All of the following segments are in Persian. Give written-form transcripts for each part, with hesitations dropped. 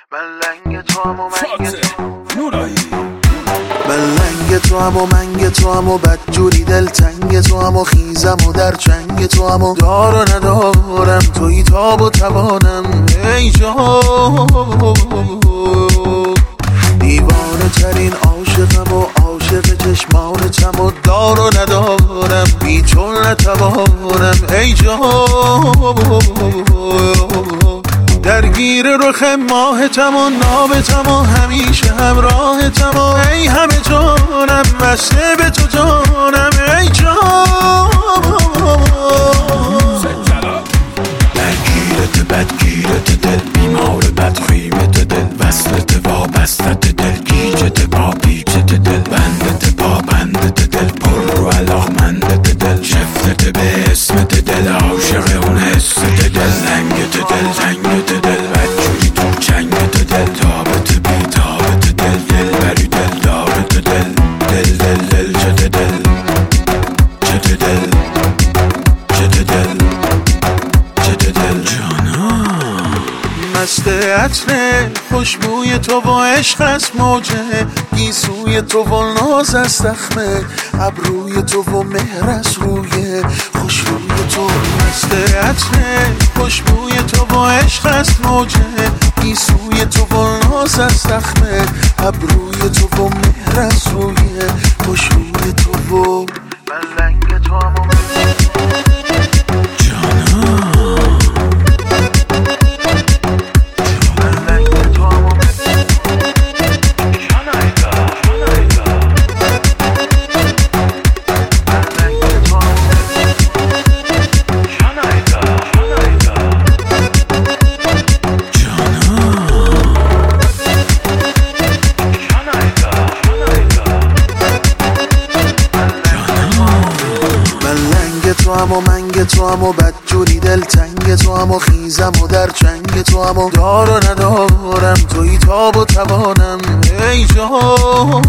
من لنگ تو هم و منگ تو هم و بدجوری دلتنگ تو هم و خیزم و در چنگ تو هم و دار و ندارم توی تاب و توانم ای جان دیوانه ترین عاشقم و عاشق چشمانتم و دار و ندارم بی تو نتوانم ای جان درگیر رخ ماهتم و نابتم و همیشه همراهتم و ای همه جانم مسته به تو جانم ای جان درگیرت بدگیرت دل بیمار بدخیمت دل وصلت وابستت دل گیجت با پیچت دل بندت با بندت دل پر رو علاقمندت دل شفتت به اسمت دل عاشق اون حست دل لنگت دل زنگت دل بدجوری تو چنگت دل تابت بی تابت دل دل بری دل دارت دل دل دل دل چه دل چه دل چه دل چه دل جانم مست عطر خوشبوی تو و عشق است موجه گیسوی تو و ناز است دخمه ابروی تو و مهر است روی خوشروی تو مست عطر خوشبوی تو و عشق است موجه گیسوی تو و ناز است دخمه ابروی تو و مهر است روی خوشروی تو و من لنگ تو هم تو هم و منگ تو هم و بدجوری دلتنگ تو هم و خیزم و در چنگ تو هم و دار و ندارم توی تاب و توانم ای جان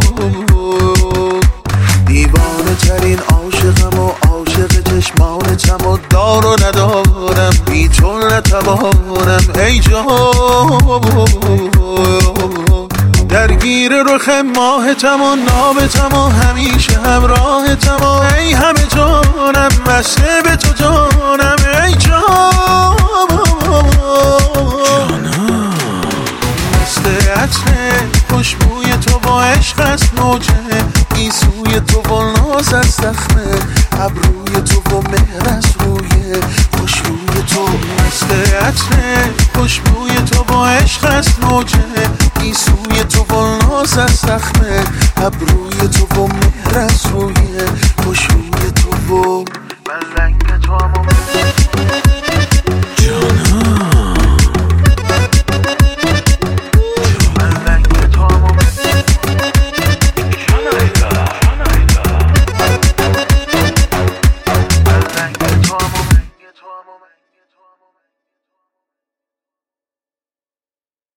دیوانه ترین عاشقم و عاشق چشمانتم و دار و ندارم بی تو نتوانم ای جان درگیر رخ ماهتم و نابتم و همیشه همراهتم و ای همه جانم مسته به تو جانم ای جان مست عطر خوشبوی تو و عشق است موجه گیسوی تو و ناز است دخمه ابروی تو و مهر است روی خوشروی تو مست عطر خوشبوی تو و عشق است موجه گیسوی تو و ناز است دخمه ابروی تو و مهر است روی